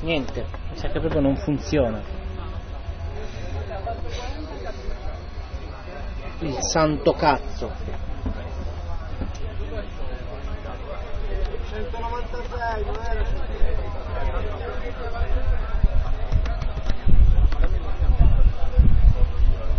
Niente, mi sa che proprio non funziona. Il santo cazzo. 196, non era 196.